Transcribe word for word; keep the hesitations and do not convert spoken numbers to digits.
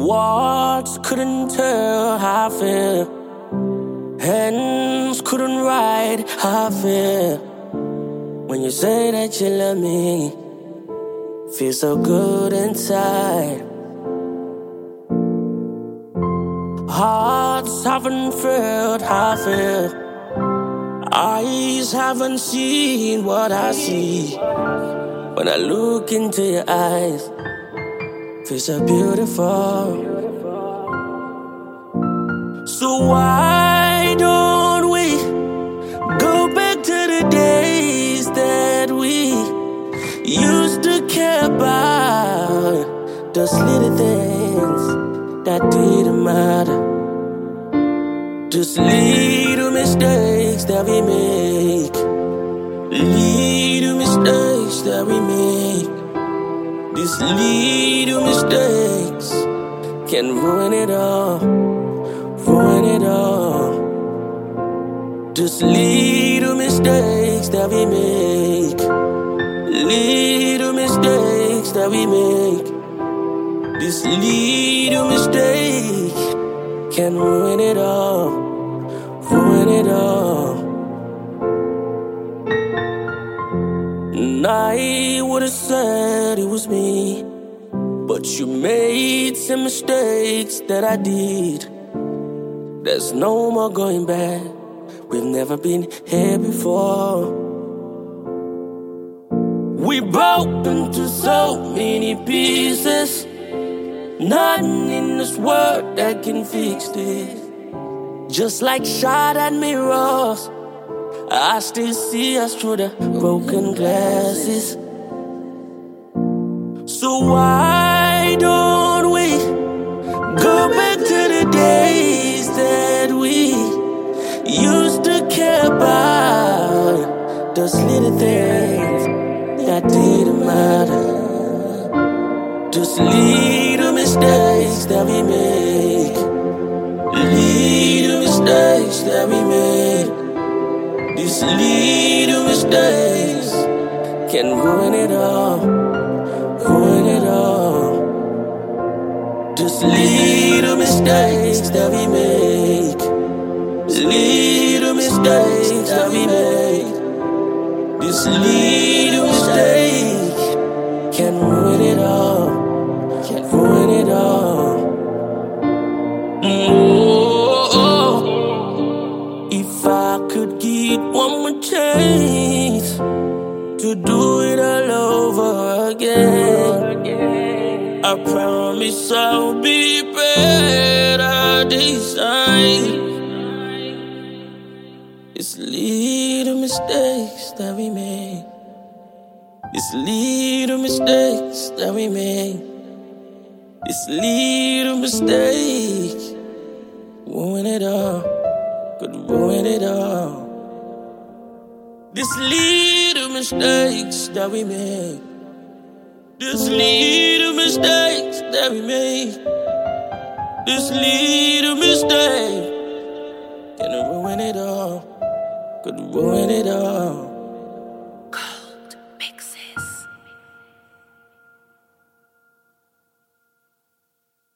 Words couldn't tell how I feel. Hands couldn't write how I feel. When you say that you love me, feel so good inside. Hearts haven't felt how I feel. Eyes haven't seen what I see. When I look into your eyes, feel so beautiful. So why don't we go back to the days that we used to care about, those little things that didn't matter, just little mistakes that we make, little mistakes that we make. These little mistakes can ruin it all, ruin it all. Just little mistakes that we make, little mistakes that we make. This little mistake can ruin it all, ruin it all. And I would've said it was me, but you made some mistakes that I did. There's no more going back. We've never been here before. We broke into so many pieces. Nothing in this world that can fix this. Just like shattered mirrors, I still see us through the broken glasses. So why don't we go back to the days that we used to care about, those little things that didn't matter, just little mistakes that we make, little mistakes that we make. These little mistakes can ruin it all, ruin it all. Just little mistakes that we make, little mistakes that we make. This little mistake can ruin it all, can ruin it all. Oh, if I could get one more chance to do it all over again, I promise I'll be better this time. It's little mistakes that we make. It's little mistakes that we make. It's little mistakes ruin it all, could ruin it all. These little mistakes that we make. These little mistakes that we make. This little mistake can ruin it all, could ruin it all.